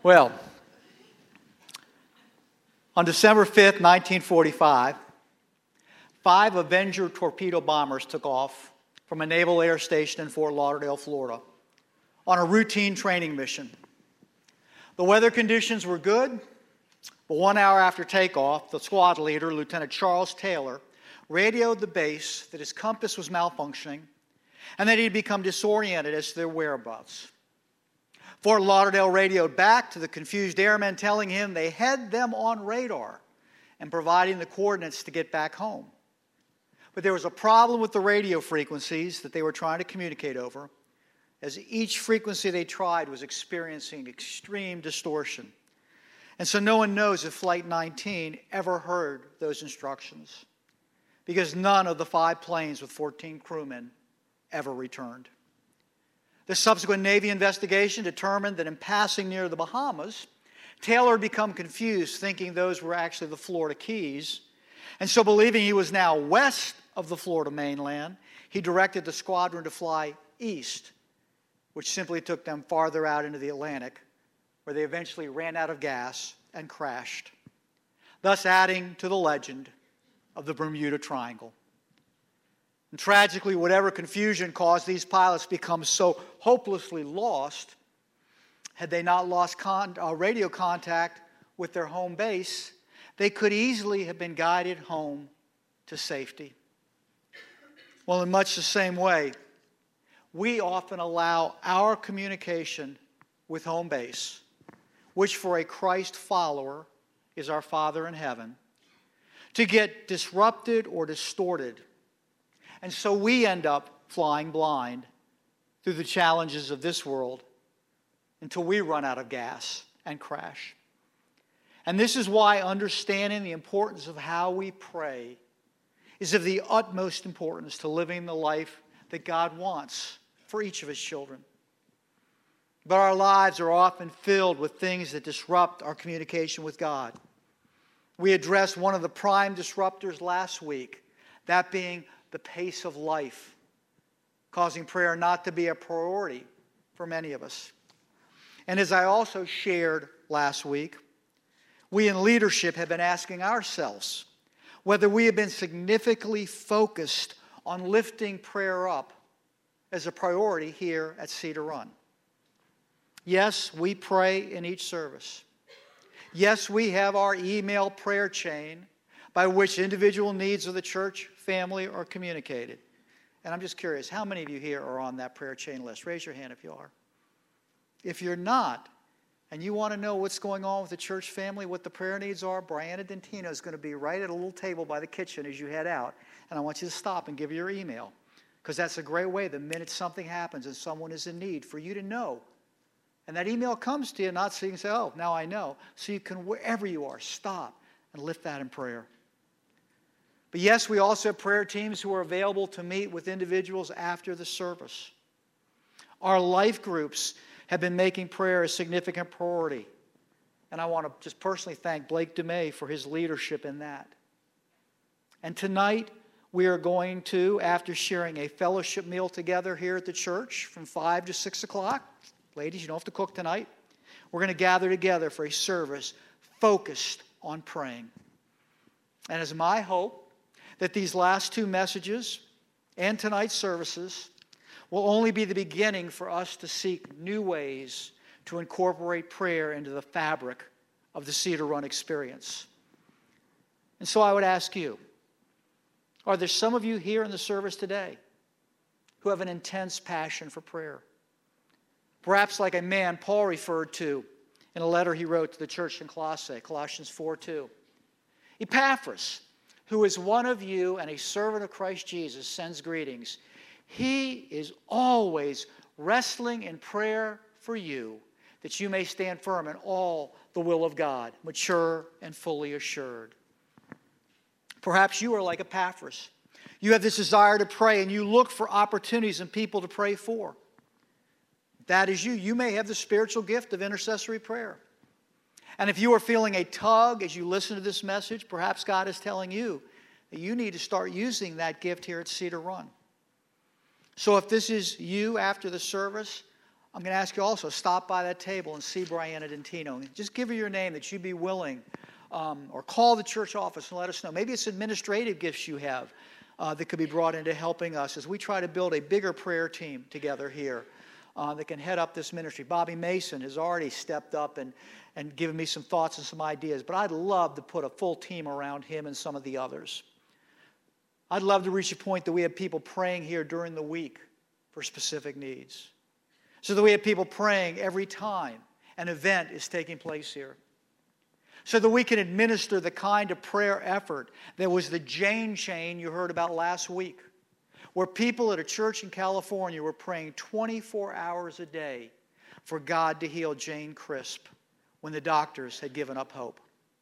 Well, on December 5th, 1945, 5 Avenger torpedo bombers took off from a naval air station in Fort Lauderdale, Florida, on a routine training mission. The weather conditions were good, but 1 hour after takeoff, the squad leader, Lieutenant Charles Taylor, radioed the base that his compass was malfunctioning and that he'd become disoriented as to their whereabouts. Fort Lauderdale radioed back to the confused airmen, telling him they had them on radar and providing the coordinates to get back home. But there was a problem with the radio frequencies that they were trying to communicate over, as each frequency they tried was experiencing extreme distortion. And so no one knows if Flight 19 ever heard those instructions, because none of the 5 planes with 14 crewmen ever returned. The subsequent Navy investigation determined that in passing near the Bahamas, Taylor had become confused, thinking those were actually the Florida Keys. And so, believing he was now west of the Florida mainland, he directed the squadron to fly east, which simply took them farther out into the Atlantic, where they eventually ran out of gas and crashed, thus adding to the legend of the Bermuda Triangle. And tragically, whatever confusion caused these pilots to become so hopelessly lost, had they not lost radio contact with their home base, they could easily have been guided home to safety. Well, in much the same way, we often allow our communication with home base, which for a Christ follower is our Father in heaven, to get disrupted or distorted. And so we end up flying blind through the challenges of this world until we run out of gas and crash. And this is why understanding the importance of how we pray is of the utmost importance to living the life that God wants for each of His children. But our lives are often filled with things that disrupt our communication with God. We addressed one of the prime disruptors last week, that being the pace of life, causing prayer not to be a priority for many of us. And as I also shared last week, we in leadership have been asking ourselves whether we have been significantly focused on lifting prayer up as a priority here at Cedar Run. Yes, we pray in each service. Yes, we have our email prayer chain by which individual needs of the church family are communicated. And I'm just curious, how many of you here are on that prayer chain list? Raise your hand if you are. If you're not, and you want to know what's going on with the church family, what the prayer needs are, Brianna Dentino is going to be right at a little table by the kitchen as you head out. And I want you to stop and give her your email, because that's a great way, the minute something happens and someone is in need, for you to know. And that email comes to you, not so you can say, oh, now I know. So you can, wherever you are, stop and lift that in prayer. But yes, we also have prayer teams who are available to meet with individuals after the service. Our life groups have been making prayer a significant priority. And I want to just personally thank Blake DeMay for his leadership in that. And tonight, we are going to, after sharing a fellowship meal together here at the church from 5 to 6 o'clock, ladies, you don't have to cook tonight, we're going to gather together for a service focused on praying. And it's my hope that these last 2 messages and tonight's services will only be the beginning for us to seek new ways to incorporate prayer into the fabric of the Cedar Run experience. And so I would ask you, are there some of you here in the service today who have an intense passion for prayer? Perhaps like a man Paul referred to in a letter he wrote to the church in Colossae, Colossians 4:2. Epaphras, who is one of you and a servant of Christ Jesus, sends greetings. He is always wrestling in prayer for you, that you may stand firm in all the will of God, mature and fully assured. Perhaps you are like Epaphras. You have this desire to pray, and you look for opportunities and people to pray for. If that is you. You may have the spiritual gift of intercessory prayer. And if you are feeling a tug as you listen to this message, perhaps God is telling you that you need to start using that gift here at Cedar Run. So if this is you after the service, I'm going to ask you also, stop by that table and see Brianna Dentino. Just give her your name that you'd be willing, or call the church office and let us know. Maybe it's administrative gifts you have that could be brought into helping us as we try to build a bigger prayer team together here that can head up this ministry. Bobby Mason has already stepped up and given me some thoughts and some ideas, but I'd love to put a full team around him and some of the others. I'd love to reach a point that we have people praying here during the week for specific needs, so that we have people praying every time an event is taking place here, so that we can administer the kind of prayer effort that was the Jane chain you heard about last week, where people at a church in California were praying 24 hours a day for God to heal Jane Crisp when the doctors had given up hope.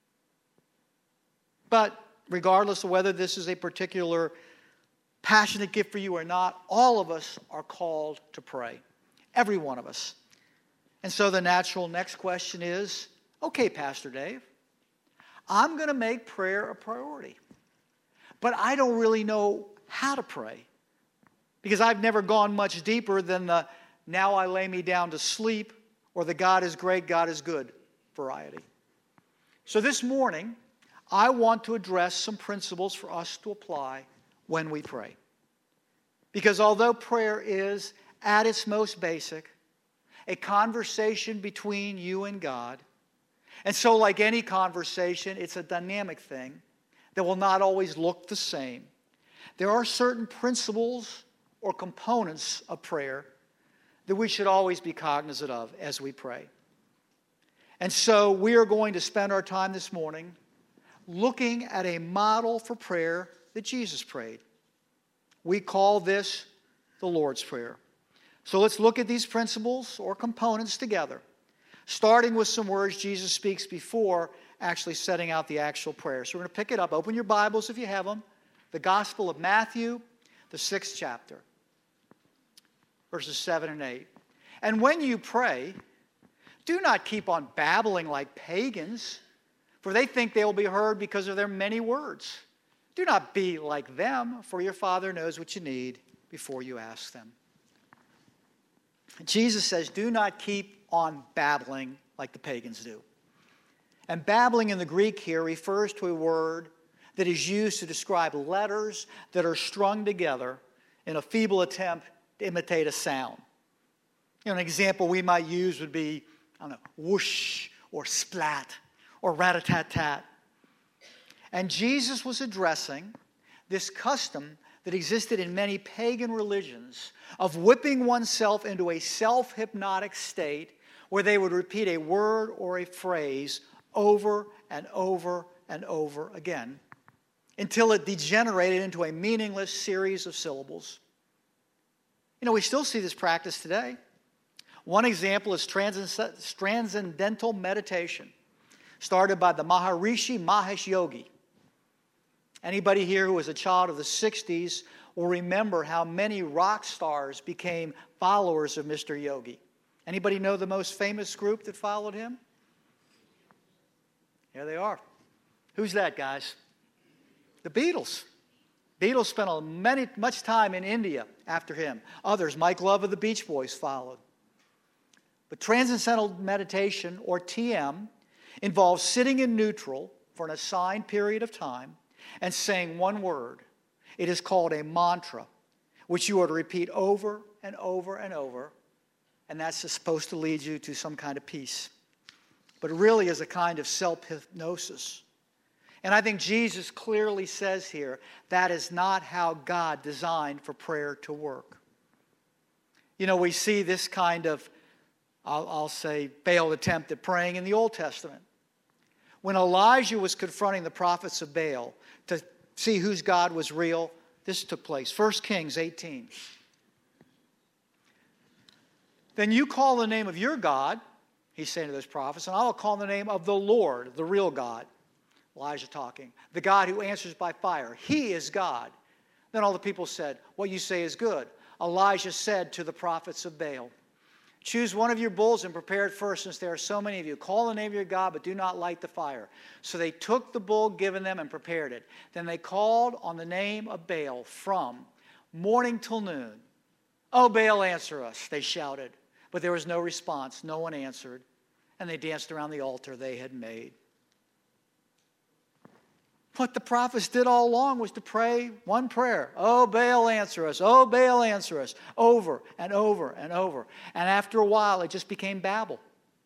But regardless of whether this is a particular passionate gift for you or not, all of us are called to pray. Every one of us. And so the natural next question is, okay, Pastor Dave, I'm going to make prayer a priority. But I don't really know how to pray, because I've never gone much deeper than the now I lay me down to sleep or the God is great, God is good variety. So this morning, I want to address some principles for us to apply when we pray. Because although prayer is, at its most basic, a conversation between you and God, and so like any conversation, it's a dynamic thing that will not always look the same. There are certain principles or components of prayer that we should always be cognizant of as we pray. And so we are going to spend our time this morning looking at a model for prayer that Jesus prayed. We call this the Lord's Prayer. So let's look at these principles or components together, starting with some words Jesus speaks before actually setting out the actual prayer. So we're going to pick it up. Open your Bibles if you have them. The Gospel of Matthew, the 6th chapter, verses 7 and 8. And when you pray, do not keep on babbling like pagans, for they think they will be heard because of their many words. Do not be like them, for your Father knows what you need before you ask them. Jesus says, do not keep on babbling like the pagans do. And babbling in the Greek here refers to a word that is used to describe letters that are strung together in a feeble attempt to imitate a sound. You know, an example we might use would be, I don't know, whoosh or splat or rat-a-tat-tat. And Jesus was addressing this custom that existed in many pagan religions of whipping oneself into a self-hypnotic state where they would repeat a word or a phrase over and over and over again until it degenerated into a meaningless series of syllables. You know, we still see this practice today. One example is transcendental meditation, started by the Maharishi Mahesh Yogi. Anybody here who was a child of the 60s will remember how many rock stars became followers of Mr. Yogi. Anybody know the most famous group that followed him? Here they are. Who's that, guys? The Beatles. Beatles spent much time in India after him. Others, Mike Love of the Beach Boys, followed. But transcendental meditation, or TM, involves sitting in neutral for an assigned period of time and saying one word. It is called a mantra, which you are to repeat over and over and over, and that's supposed to lead you to some kind of peace. But it really is a kind of self-hypnosis. And I think Jesus clearly says here that is not how God designed for prayer to work. You know, we see this kind of, I'll say, failed attempt at praying in the Old Testament. When Elijah was confronting the prophets of Baal to see whose God was real, this took place. 1 Kings 18. Then you call the name of your God, he's saying to those prophets, and I will call the name of the Lord, the real God. Elijah talking. The God who answers by fire. He is God. Then all the people said, what you say is good. Elijah said to the prophets of Baal, choose one of your bulls and prepare it first, since there are so many of you. Call the name of your God, but do not light the fire. So they took the bull given them and prepared it. Then they called on the name of Baal from morning till noon. Oh, Baal, answer us, they shouted. But there was no response. No one answered. And they danced around the altar they had made. What the prophets did all along was to pray one prayer. Oh, Baal, answer us. Oh, Baal, answer us. Over and over and over. And after a while, it just became babble.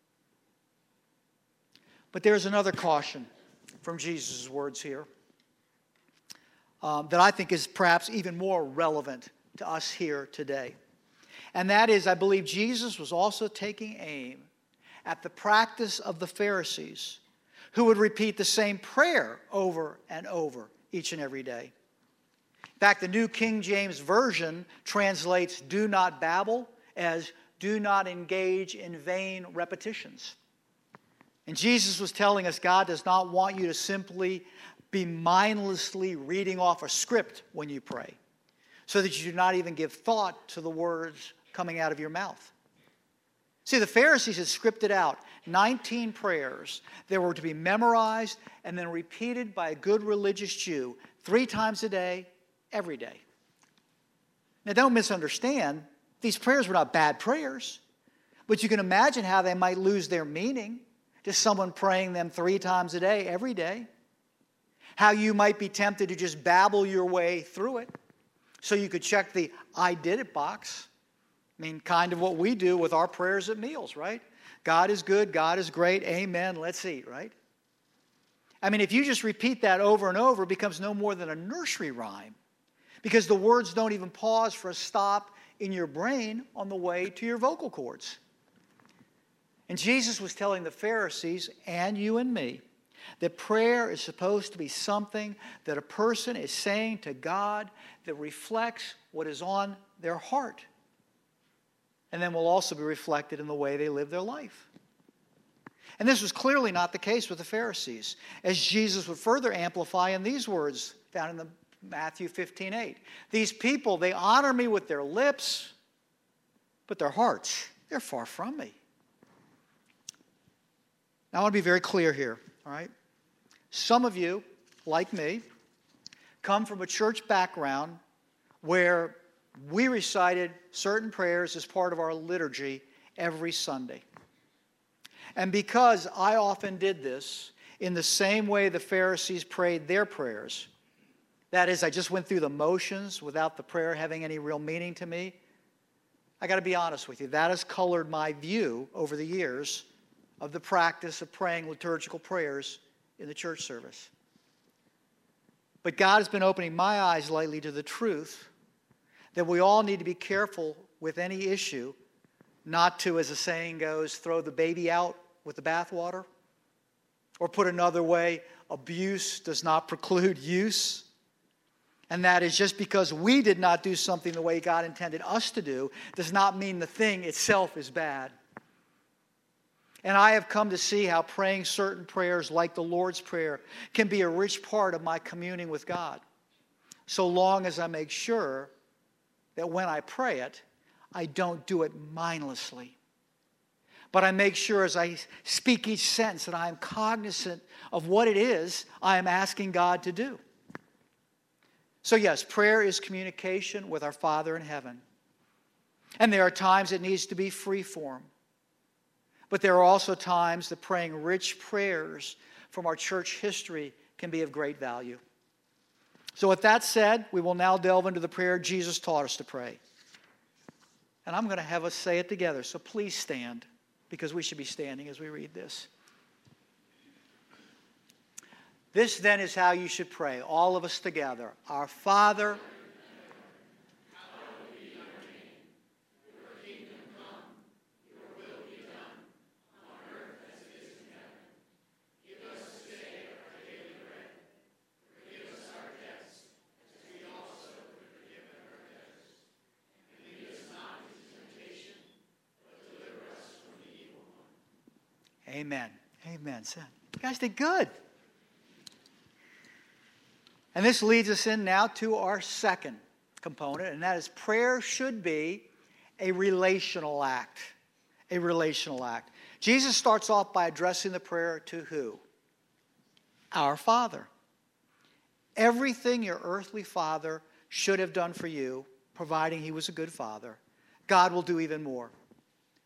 But there's another caution from Jesus' words here that I think is perhaps even more relevant to us here today. And that is, I believe Jesus was also taking aim at the practice of the Pharisees, who would repeat the same prayer over and over each and every day. In fact, the New King James Version translates "do not babble" as "do not engage in vain repetitions." And Jesus was telling us God does not want you to simply be mindlessly reading off a script when you pray, so that you do not even give thought to the words coming out of your mouth. See, the Pharisees had scripted out 19 prayers that were to be memorized and then repeated by a good religious Jew 3 times a day, every day. Now, don't misunderstand. These prayers were not bad prayers, but you can imagine how they might lose their meaning to someone praying them 3 times a day, every day. How you might be tempted to just babble your way through it so you could check the "I did it" box. I mean, kind of what we do with our prayers at meals, right? God is good, God is great, amen, let's eat, right? I mean, if you just repeat that over and over, it becomes no more than a nursery rhyme, because the words don't even pause for a stop in your brain on the way to your vocal cords. And Jesus was telling the Pharisees, and you and me, that prayer is supposed to be something that a person is saying to God that reflects what is on their heart, and then will also be reflected in the way they live their life. And this was clearly not the case with the Pharisees, as Jesus would further amplify in these words found in the Matthew 15:8. These people, they honor me with their lips, but their hearts, they're far from me. Now, I want to be very clear here, all right? Some of you, like me, come from a church background where we recited certain prayers as part of our liturgy every Sunday. And because I often did this in the same way the Pharisees prayed their prayers, that is, I just went through the motions without the prayer having any real meaning to me, I got to be honest with you, that has colored my view over the years of the practice of praying liturgical prayers in the church service. But God has been opening my eyes lately to the truth that we all need to be careful with any issue, not to, as the saying goes, throw the baby out with the bathwater. Or put another way, abuse does not preclude use. And that is, just because we did not do something the way God intended us to do, does not mean the thing itself is bad. And I have come to see how praying certain prayers like the Lord's Prayer can be a rich part of my communing with God, so long as I make sure that when I pray it, I don't do it mindlessly. But I make sure as I speak each sentence that I am cognizant of what it is I am asking God to do. So yes, prayer is communication with our Father in heaven. And there are times it needs to be free form. But there are also times that praying rich prayers from our church history can be of great value. So with that said, we will now delve into the prayer Jesus taught us to pray. And I'm going to have us say it together, so please stand, because we should be standing as we read this. This then is how you should pray, all of us together. Our Father, amen. Amen. You guys did good. And this leads us in now to our second component, and that is prayer should be a relational act. A relational act. Jesus starts off by addressing the prayer to who? Our Father. Everything your earthly father should have done for you, providing he was a good father, God will do even more.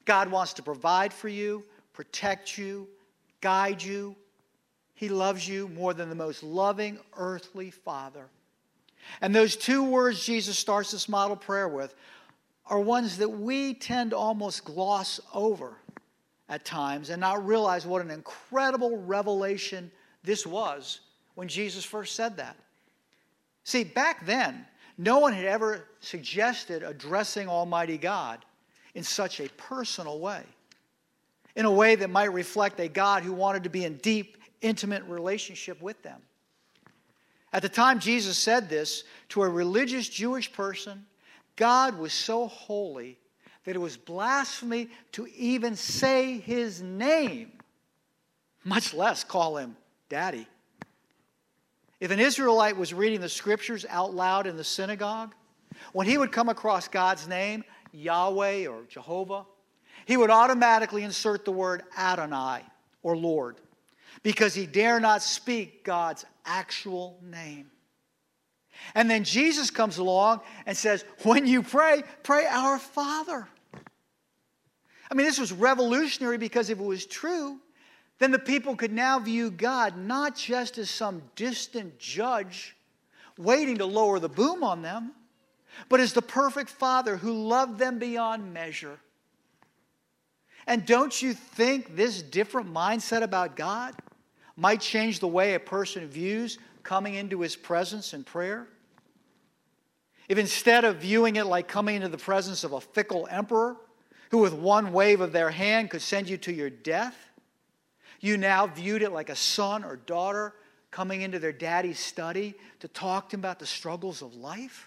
God wants to provide for you, protect you, guide you. He loves you more than the most loving earthly father. And those two words Jesus starts this model prayer with are ones that we tend to almost gloss over at times and not realize what an incredible revelation this was when Jesus first said that. See, back then, no one had ever suggested addressing Almighty God in such a personal way, in a way that might reflect a God who wanted to be in deep, intimate relationship with them. At the time Jesus said this to a religious Jewish person, God was so holy that it was blasphemy to even say his name, much less call him Daddy. If an Israelite was reading the scriptures out loud in the synagogue, when he would come across God's name, Yahweh or Jehovah, he would automatically insert the word Adonai or Lord, because he dare not speak God's actual name. And then Jesus comes along and says, when you pray, pray our Father. I mean, this was revolutionary because if it was true, then the people could now view God not just as some distant judge waiting to lower the boom on them, but as the perfect Father who loved them beyond measure. And don't you think this different mindset about God might change the way a person views coming into his presence in prayer? If instead of viewing it like coming into the presence of a fickle emperor who with one wave of their hand could send you to your death, you now viewed it like a son or daughter coming into their daddy's study to talk to him about the struggles of life?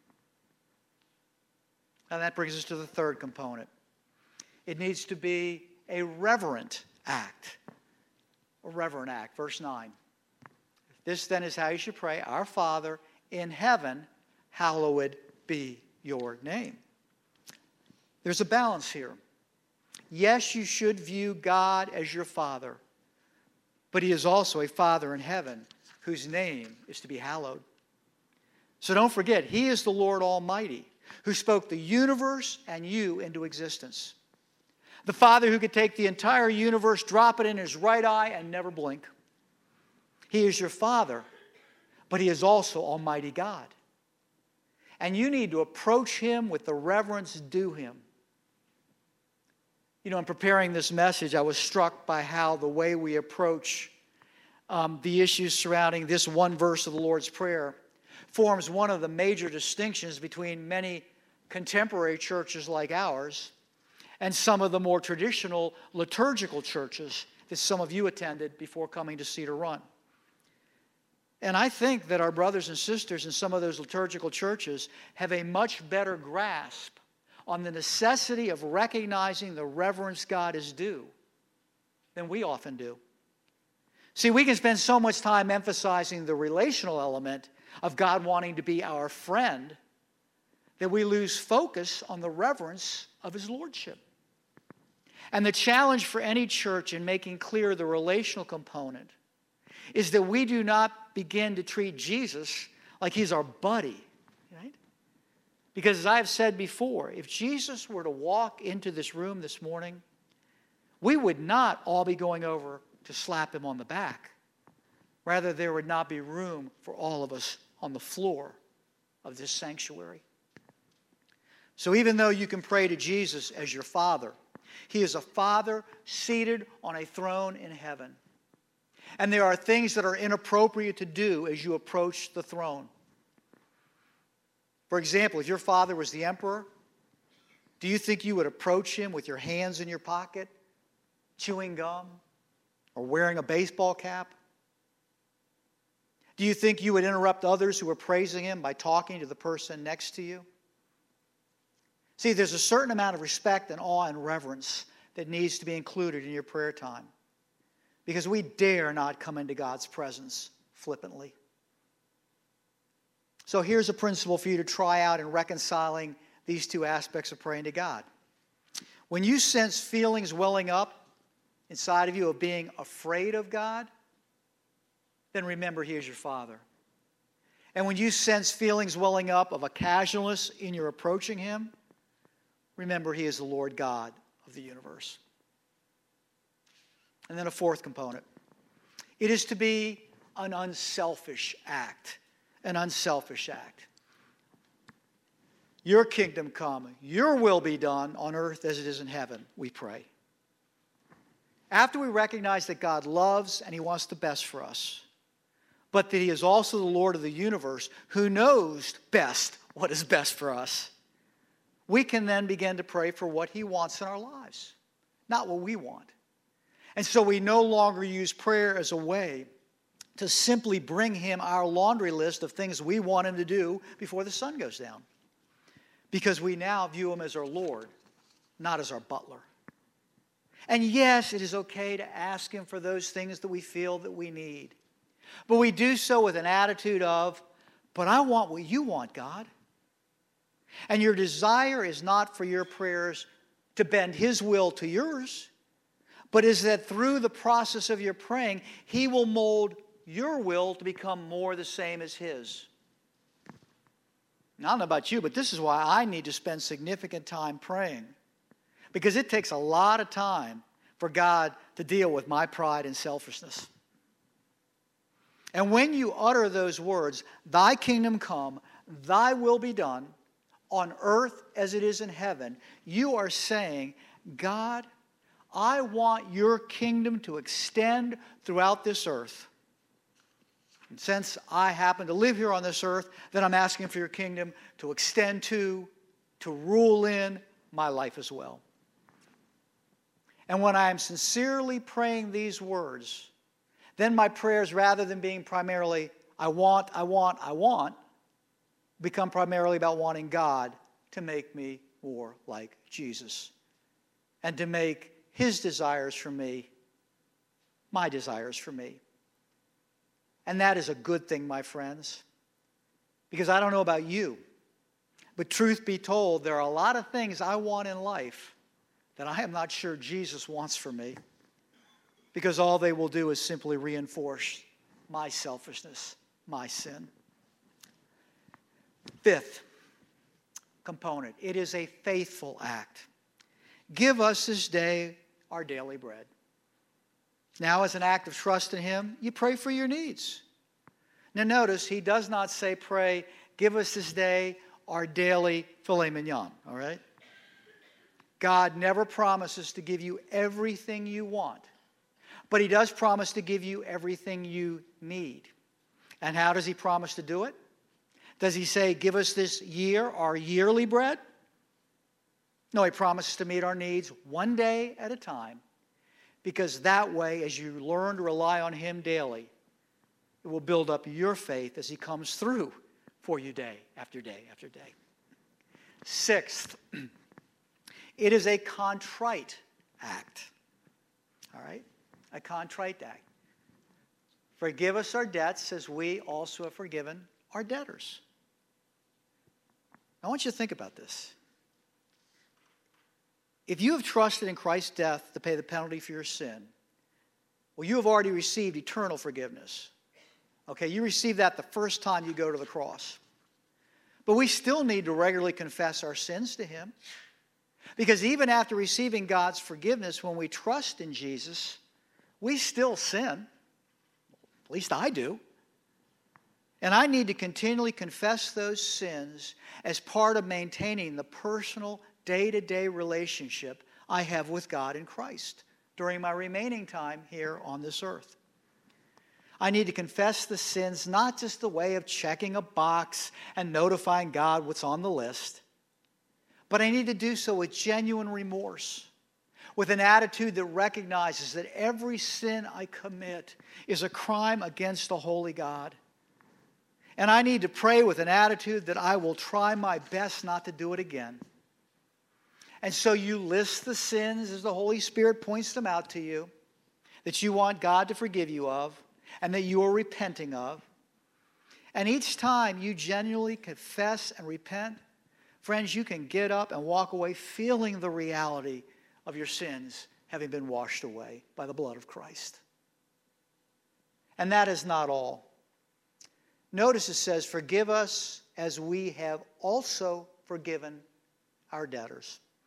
And that brings us to the third component. It needs to be a reverent act. A reverent act. Verse 9. This then is how you should pray. Our Father in heaven, hallowed be your name. There's a balance here. Yes, you should view God as your Father, but he is also a Father in heaven whose name is to be hallowed. So don't forget, he is the Lord Almighty who spoke the universe and you into existence. The Father who could take the entire universe, drop it in his right eye, and never blink. He is your Father, but he is also Almighty God. And you need to approach him with the reverence due him. You know, in preparing this message, I was struck by how the way we approach the issues surrounding this one verse of the Lord's Prayer forms one of the major distinctions between many contemporary churches like ours and some of the more traditional liturgical churches that some of you attended before coming to Cedar Run. And I think that our brothers and sisters in some of those liturgical churches have a much better grasp on the necessity of recognizing the reverence God is due than we often do. See, we can spend so much time emphasizing the relational element of God wanting to be our friend that we lose focus on the reverence of his lordship. And the challenge for any church in making clear the relational component is that we do not begin to treat Jesus like he's our buddy, right? Because as I've said before, if Jesus were to walk into this room this morning, we would not all be going over to slap him on the back. Rather, there would not be room for all of us on the floor of this sanctuary. So even though you can pray to Jesus as your Father, he is a Father seated on a throne in heaven. And there are things that are inappropriate to do as you approach the throne. For example, if your father was the emperor, do you think you would approach him with your hands in your pocket, chewing gum, or wearing a baseball cap? Do you think you would interrupt others who are praising him by talking to the person next to you? See, there's a certain amount of respect and awe and reverence that needs to be included in your prayer time, because we dare not come into God's presence flippantly. So here's a principle for you to try out in reconciling these two aspects of praying to God. When you sense feelings welling up inside of you of being afraid of God, then remember he is your Father. And when you sense feelings welling up of a casualness in your approaching him, remember he is the Lord God of the universe. And then a fourth component. It is to be an unselfish act. An unselfish act. Your kingdom come, your will be done on earth as it is in heaven, we pray. After we recognize that God loves and He wants the best for us, but that He is also the Lord of the universe who knows best what is best for us, we can then begin to pray for what He wants in our lives, not what we want. And so we no longer use prayer as a way to simply bring Him our laundry list of things we want Him to do before the sun goes down. Because we now view Him as our Lord, not as our butler. And yes, it is okay to ask Him for those things that we feel that we need. But we do so with an attitude of, but I want what you want, God. And your desire is not for your prayers to bend His will to yours, but is that through the process of your praying, He will mold your will to become more the same as His. Now, I don't know about you, but this is why I need to spend significant time praying. Because it takes a lot of time for God to deal with my pride and selfishness. And when you utter those words, thy kingdom come, thy will be done, on earth as it is in heaven, you are saying, God, I want your kingdom to extend throughout this earth. And since I happen to live here on this earth, then I'm asking for your kingdom to extend to rule in my life as well. And when I am sincerely praying these words, then my prayers, rather than being primarily, I want, become primarily about wanting God to make me more like Jesus. And to make His desires for me my desires for me. And that is a good thing, my friends. Because I don't know about you, but truth be told, there are a lot of things I want in life that I am not sure Jesus wants for me. Because all they will do is simply reinforce my selfishness, my sin. Fifth component, it is a faithful act. Give us this day our daily bread. Now, as an act of trust in Him, you pray for your needs. Now notice, He does not say pray, give us this day our daily filet mignon, all right? God never promises to give you everything you want, but He does promise to give you everything you need. And how does He promise to do it? Does He say, give us this year our yearly bread? No, He promises to meet our needs one day at a time. Because that way, as you learn to rely on Him daily, it will build up your faith as He comes through for you day after day after day. Sixth, it is a contrite act. All right? A contrite act. Forgive us our debts as we also have forgiven our debtors. I want you to think about this. If you have trusted in Christ's death to pay the penalty for your sin, well, you have already received eternal forgiveness. Okay, you receive that the first time you go to the cross. But we still need to regularly confess our sins to Him. Because even after receiving God's forgiveness, when we trust in Jesus, we still sin. At least I do. And I need to continually confess those sins as part of maintaining the personal, day-to-day relationship I have with God in Christ during my remaining time here on this earth. I need to confess the sins, not just a way of checking a box and notifying God what's on the list, but I need to do so with genuine remorse, with an attitude that recognizes that every sin I commit is a crime against the holy God. And I need to pray with an attitude that I will try my best not to do it again. And so you list the sins as the Holy Spirit points them out to you, that you want God to forgive you of, and that you are repenting of. And each time you genuinely confess and repent, friends, you can get up and walk away feeling the reality of your sins having been washed away by the blood of Christ. And that is not all. Notice it says, forgive us as we have also forgiven our debtors.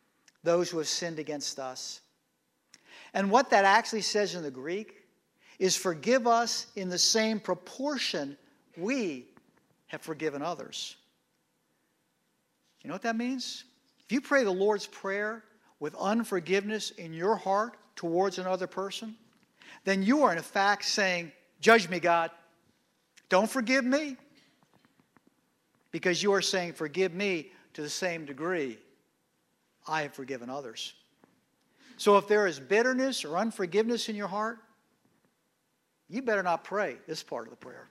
those who have sinned against us. And what that actually says in the Greek is forgive us in the same proportion we have forgiven others. You know what that means? If you pray the Lord's Prayer with unforgiveness in your heart towards another person, then you are in fact saying, judge me, God. Don't forgive me. Because you are saying, forgive me to the same degree I have forgiven others. So if there is bitterness or unforgiveness in your heart, you better not pray this part of the prayer.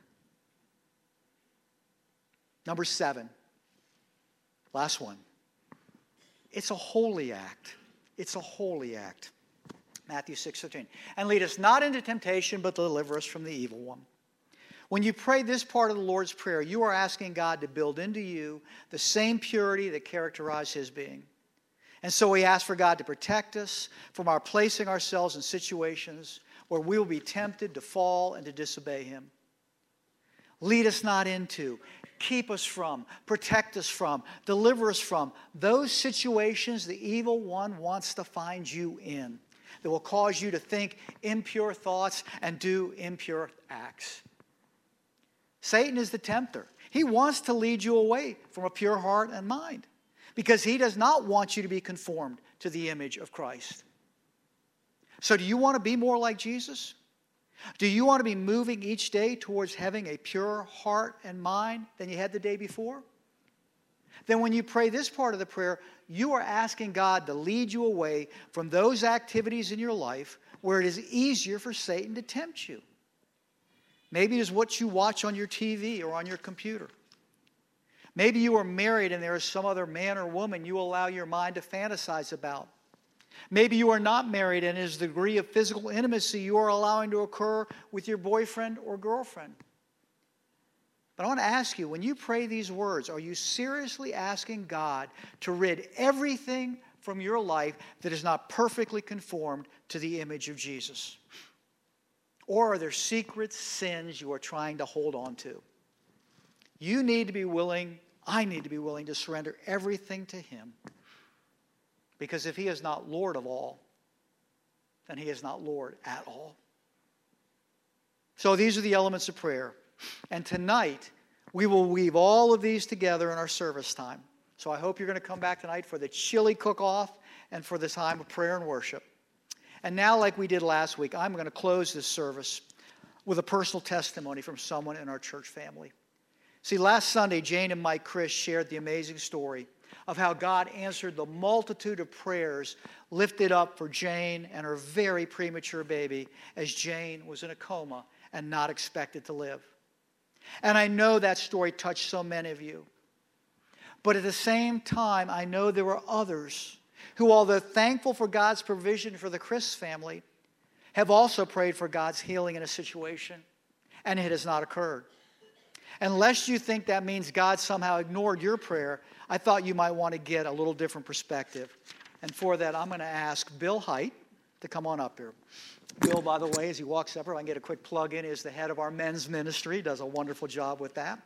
Number 7. Last one. It's a holy act. It's a holy act. Matthew 6:13. And lead us not into temptation, but deliver us from the evil one. When you pray this part of the Lord's Prayer, you are asking God to build into you the same purity that characterized His being. And so we ask for God to protect us from our placing ourselves in situations where we will be tempted to fall and to disobey Him. Lead us not into, keep us from, protect us from, deliver us from those situations the evil one wants to find you in, that will cause you to think impure thoughts and do impure acts. Satan is the tempter. He wants to lead you away from a pure heart and mind because he does not want you to be conformed to the image of Christ. So do you want to be more like Jesus? Do you want to be moving each day towards having a pure heart and mind than you had the day before? Then when you pray this part of the prayer, you are asking God to lead you away from those activities in your life where it is easier for Satan to tempt you. Maybe it is what you watch on your TV or on your computer. Maybe you are married and there is some other man or woman you allow your mind to fantasize about. Maybe you are not married and it is the degree of physical intimacy you are allowing to occur with your boyfriend or girlfriend. But I want to ask you, when you pray these words, are you seriously asking God to rid everything from your life that is not perfectly conformed to the image of Jesus? Or are there secret sins you are trying to hold on to? You need to be willing, I need to be willing to surrender everything to Him. Because if He is not Lord of all, then He is not Lord at all. So these are the elements of prayer. And tonight, we will weave all of these together in our service time. So I hope you're going to come back tonight for the chili cook-off and for the time of prayer and worship. And now, like we did last week, I'm going to close this service with a personal testimony from someone in our church family. See, last Sunday, Jane and Mike Chris shared the amazing story of how God answered the multitude of prayers lifted up for Jane and her very premature baby as Jane was in a coma and not expected to live. And I know that story touched so many of you. But at the same time, I know there were others who, although thankful for God's provision for the Chris family, have also prayed for God's healing in a situation, and it has not occurred. Unless you think that means God somehow ignored your prayer, I thought you might want to get a little different perspective. And for that, I'm going to ask Bill Height to come on up here. Bill, by the way, as he walks up here, I can get a quick plug in, is the head of our men's ministry, does a wonderful job with that.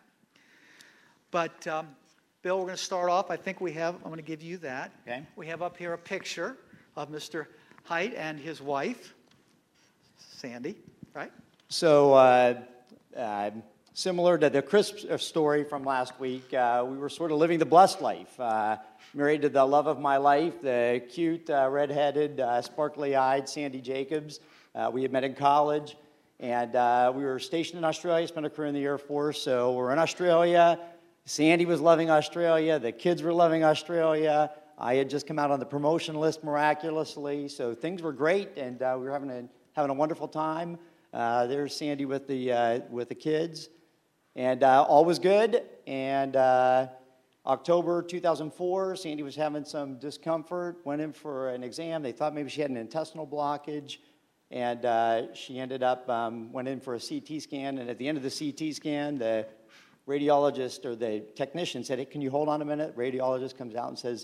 But Bill, we're going to start off. I think I'm going to give you that. Okay. We have up here a picture of Mr. Height and his wife, Sandy, right? So similar to the Chris story from last week, we were sort of living the blessed life. Married to the love of my life, the cute, redheaded, sparkly-eyed Sandy Jacobs. We had met in college, and we were stationed in Australia, spent a career in the Air Force. So we're in Australia. Sandy was loving Australia. The kids were loving Australia. I had just come out on the promotion list miraculously. So things were great, and we were having a wonderful time. There's Sandy with the kids, and all was good. And October 2004, Sandy was having some discomfort, went in for an exam. They thought maybe she had an intestinal blockage, and she ended up, went in for a CT scan, and at the end of the CT scan, the radiologist or the technician said, hey, can you hold on a minute? Radiologist comes out and says,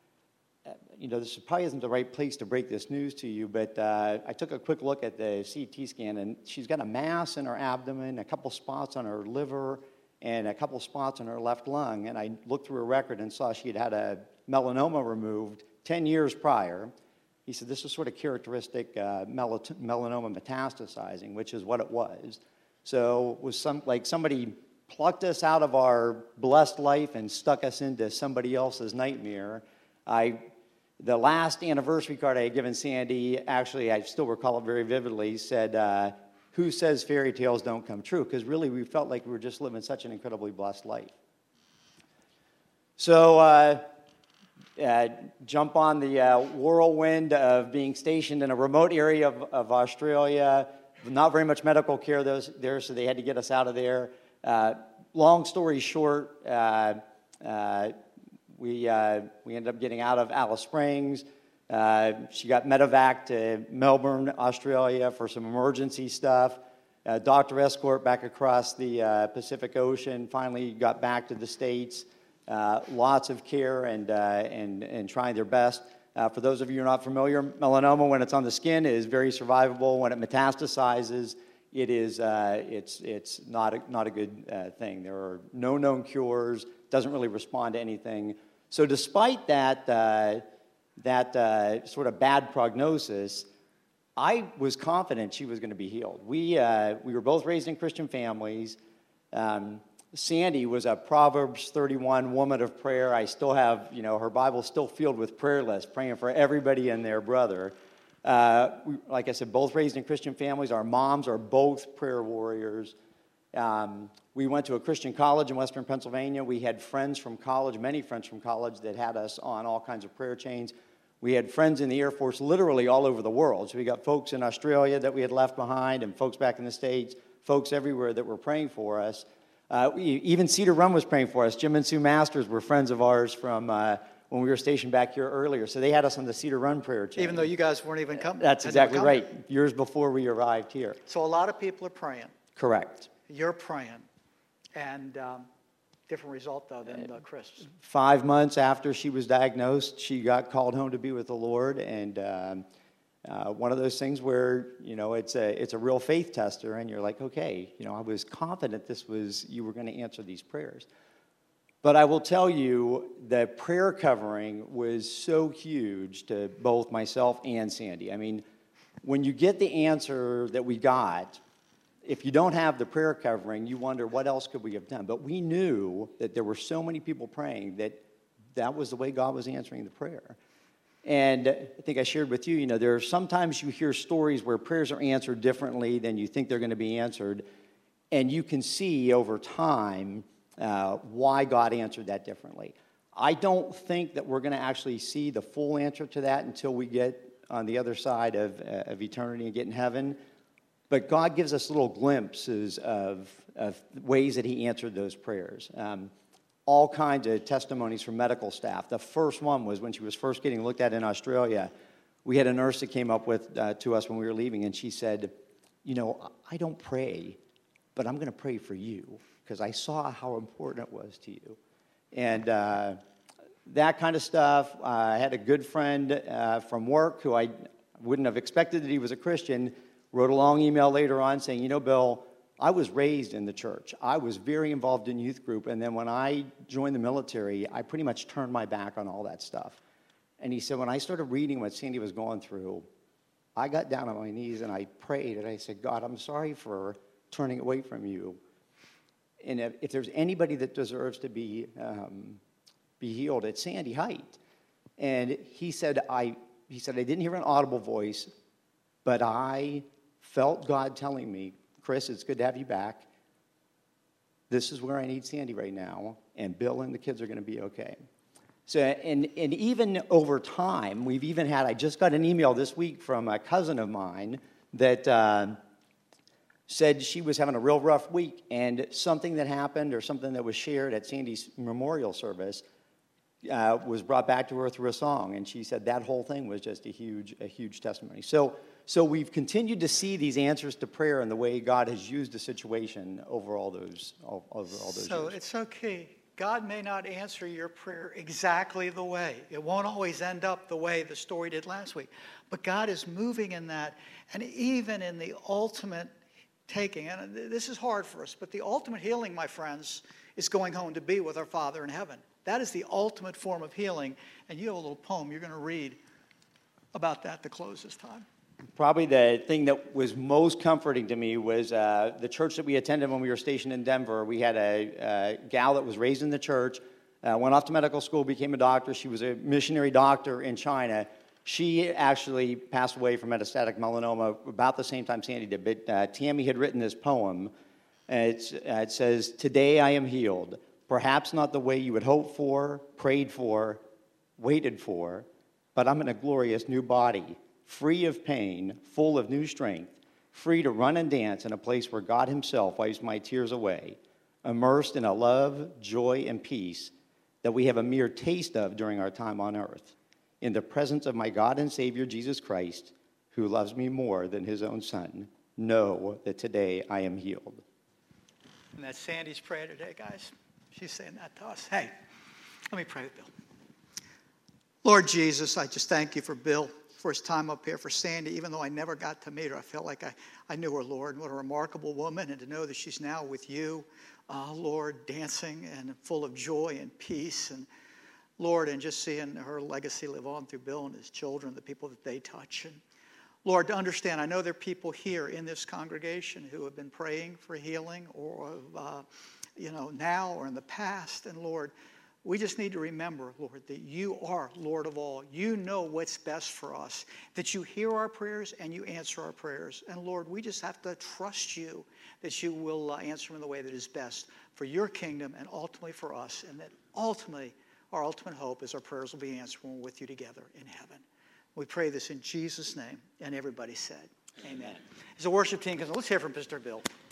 this probably isn't the right place to break this news to you, but I took a quick look at the CT scan, and she's got a mass in her abdomen, a couple spots on her liver, and a couple spots on her left lung. And I looked through her record and saw she had had a melanoma removed 10 years prior. He said this was sort of characteristic melanoma metastasizing, which is what it was. So it was like somebody plucked us out of our blessed life and stuck us into somebody else's nightmare. The last anniversary card I had given Sandy, actually, I still recall it very vividly, said, who says fairy tales don't come true? Because really, we felt like we were just living such an incredibly blessed life. So jump on the whirlwind of being stationed in a remote area of Australia. Not very much medical care there, so they had to get us out of there. Long story short, we ended up getting out of Alice Springs. She got medevac to Melbourne, Australia for some emergency stuff. Doctor escort back across the Pacific Ocean. Finally got back to the States. Lots of care and trying their best. For those of you who are not familiar, melanoma, when it's on the skin, is very survivable. When it metastasizes, it's not a good thing. There are no known cures. Doesn't really respond to anything. So despite that sort of bad prognosis, I was confident she was going to be healed. We were both raised in Christian families. Sandy was a Proverbs 31 woman of prayer. I still have, her Bible still filled with prayer lists, praying for everybody and their brother. Like I said, both raised in Christian families. Our moms are both prayer warriors. We went to a Christian college in Western Pennsylvania. We had friends from college, many friends from college, that had us on all kinds of prayer chains. We had friends in the Air Force literally all over the world. So we got folks in Australia that we had left behind, and folks back in the States, folks everywhere that were praying for us. Even Cedar Run was praying for us. Jim and Sue Masters were friends of ours from when we were stationed back here earlier. So they had us on the Cedar Run prayer chain. Even though you guys weren't even coming. That's exactly right. Years before we arrived here. So a lot of people are praying. Correct. You're praying. And different result, though, than Chris. 5 months after she was diagnosed, she got called home to be with the Lord. And one of those things where, it's a real faith tester. And you're like, okay, I was confident you were going to answer these prayers. But I will tell you, the prayer covering was so huge to both myself and Sandy. I mean, when you get the answer that we got, if you don't have the prayer covering, you wonder, what else could we have done? But we knew that there were so many people praying that was the way God was answering the prayer. And I think I shared with you, there are sometimes you hear stories where prayers are answered differently than you think they're going to be answered. And you can see over time why God answered that differently. I don't think that we're going to actually see the full answer to that until we get on the other side of eternity and get in heaven. But God gives us little glimpses of ways that he answered those prayers. All kinds of testimonies from medical staff. The first one was when she was first getting looked at in Australia. We had a nurse that came up to us when we were leaving, and she said, I don't pray, but I'm going to pray for you because I saw how important it was to you. And that kind of stuff. I had a good friend from work who I wouldn't have expected that he was a Christian, wrote a long email later on saying, Bill, I was raised in the church. I was very involved in youth group, and then when I joined the military, I pretty much turned my back on all that stuff. And he said, when I started reading what Sandy was going through, I got down on my knees and I prayed, and I said, God, I'm sorry for turning away from you. And if there's anybody that deserves to be healed, it's Sandy Height. And he said, I didn't hear an audible voice, but I felt God telling me, Chris, it's good to have you back. This is where I need Sandy right now, and Bill and the kids are going to be okay. So, and even over time, we've even had, I just got an email this week from a cousin of mine that said she was having a real rough week, and something that happened or something that was shared at Sandy's memorial service was brought back to her through a song, and she said that whole thing was just a huge testimony. So we've continued to see these answers to prayer and the way God has used the situation over all those years. So it's okay. God may not answer your prayer exactly the way. It won't always end up the way the story did last week. But God is moving in that, and even in the ultimate taking, and this is hard for us, but the ultimate healing, my friends, is going home to be with our Father in heaven. That is the ultimate form of healing. And you have a little poem you're going to read about that to close this time. Probably the thing that was most comforting to me was the church that we attended when we were stationed in Denver. We had a gal that was raised in the church, went off to medical school, became a doctor. She was a missionary doctor in China. She actually passed away from metastatic melanoma about the same time Sandy did. But Tammy had written this poem. It says, "Today I am healed, perhaps not the way you would hope for, prayed for, waited for, but I'm in a glorious new body, free of pain, full of new strength, free to run and dance in a place where God himself wipes my tears away, immersed in a love, joy, and peace that we have a mere taste of during our time on earth, in the presence of my God and Savior Jesus Christ, who loves me more than his own son. Know that today I am healed." And that's Sandy's prayer today, guys. She's saying that to us. Hey, let me pray with Bill. Lord Jesus, I just thank you for Bill, for his time up here, for Sandy. Even though I never got to meet her, I felt like I knew her, Lord. What a remarkable woman, and to know that she's now with you, Lord, dancing and full of joy and peace. And Lord, and just seeing her legacy live on through Bill and his children, the people that they touch. And Lord, to understand, I know there are people here in this congregation who have been praying for healing or, now or in the past. And Lord, we just need to remember, Lord, that you are Lord of all. You know what's best for us, that you hear our prayers and you answer our prayers. And Lord, we just have to trust you that you will answer them in the way that is best for your kingdom and ultimately for us. And that ultimately, our ultimate hope is our prayers will be answered when we're with you together in heaven. We pray this in Jesus' name. And everybody said, amen. As the worship team comes, let's hear from Mr. Bill.